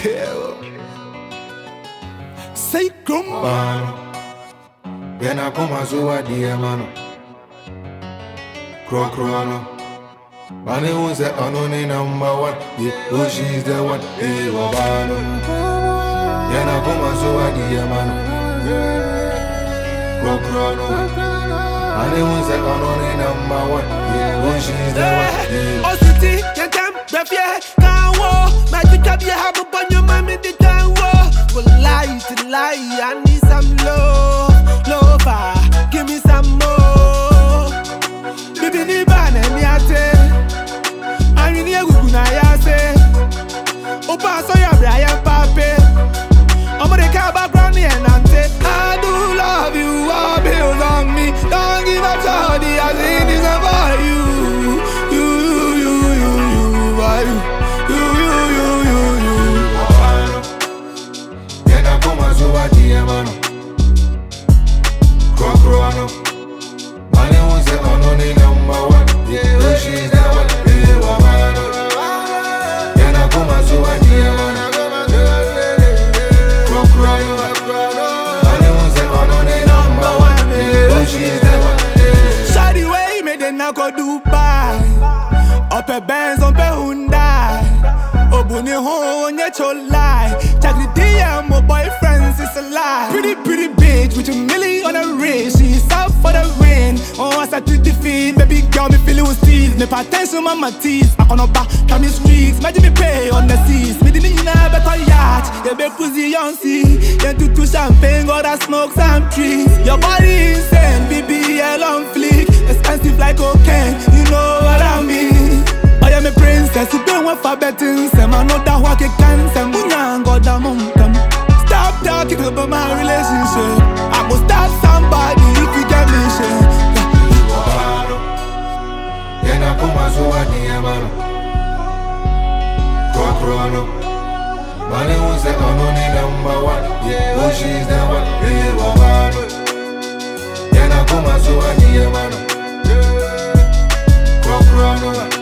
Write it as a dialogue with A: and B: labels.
A: kill. Say
B: Mano, Bena kuma zuwa dia mano. Crono. Bani unse anoni number one. Yeah, oh she's the one. Hey, Wabano. Bena kuma zuwa dia mano. Crono. Bani unse anoni number one. Yeah, oh she's the one. Hey.
A: Ositi, yentem, befye, kanwo. Magic up your have upon your mommy the tango. Well, lie to lie, I need some love. Lover, give me some more. Bibi ni bane mi ate. Ani ni egugu na ya se. Opa so ya Brian Pape. Omo de ka background ni enante. I do love you, all bills on me. Don't give up, shawty, I sing this about you.
B: Mano, Crono, Mane unse anoni number one. Yeah, oh she's the one. Hey, Wabano, Yana kuma zuwa dia mano. Crono, Mane unse anoni number one. Yeah, oh she's the one.
A: Shawty way me den na go Dubai. Ope Benz on pe Hyundai. Obuni ho onye cholai. Chakri DM my boyfriends is a lie. Pretty bitch with a milli on a wrist. She's out for the rain. Oh, I start to defeat. Baby girl me feeling with steez. Me potential mama tease. I can't back come streets. Imagine me pay on the seas. Me didn't in a better yacht. You be pussy on sea. Then to champagne got that smoke some trees. Your body insane. BBL on fleek. Expensive like cocaine. You know what I mean. I am a princess, you don't want for betting. Some I know that what you can. Some young got the momentum. Stop talking about my relationship. I must start somebody if you get me shit.
B: Wabano, Yana kuma zuwa dia mano. Crono, Mane unse anoni number one. Yeah, oh she's the one. Hey, Wabano, Yana kuma zuwa dia mano. Crono.